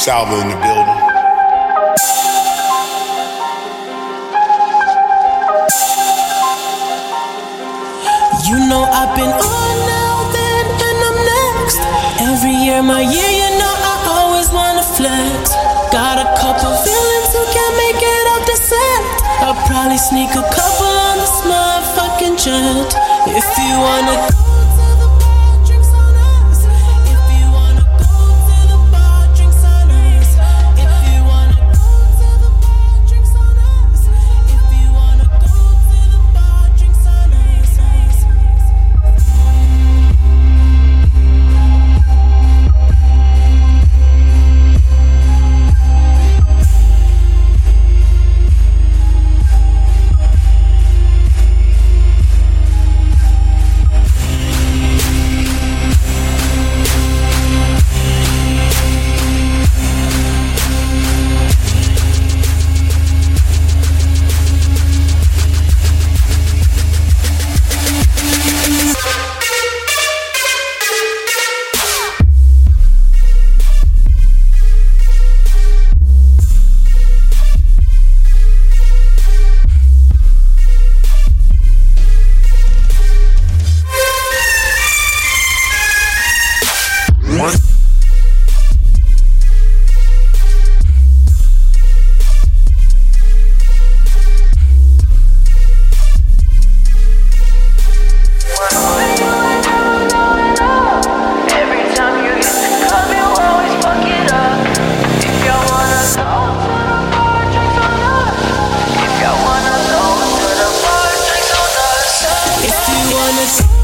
Salva in the building. You know I've been on now, then, and I'm next. Every year, my year, you know I always wanna flex. Got a couple villains who can't make it off the set. I'll probably sneak a couple on this motherfucking jet. If you wanna go to the bar, drinks on us. If you wanna go to the bar, drinks on us. If you wanna go to the bar, drinks on us. If you wanna go to the bar, drinks on us. If you wanna